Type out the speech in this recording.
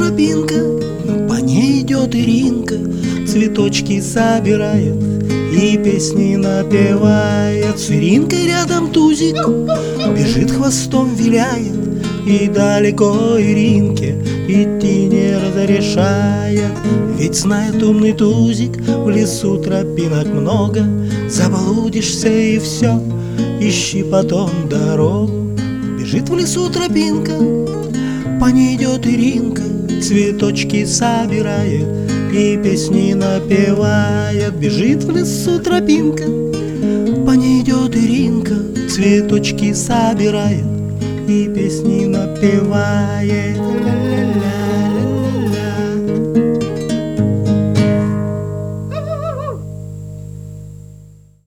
тропинка, по ней идет Иринка, цветочки собирает и песни напевает. С Иринкой рядом Тузик бежит, хвостом виляет, и далеко Иринке идти не разрешает. Ведь знает умный Тузик, в лесу тропинок много, заблудишься и все, ищи потом дорогу. Бежит в лесу тропинка, по ней идет Иринка, цветочки собирает и песни напевает. Бежит в лесу тропинка, по ней идет Иринка, цветочки собирает и песни напевает.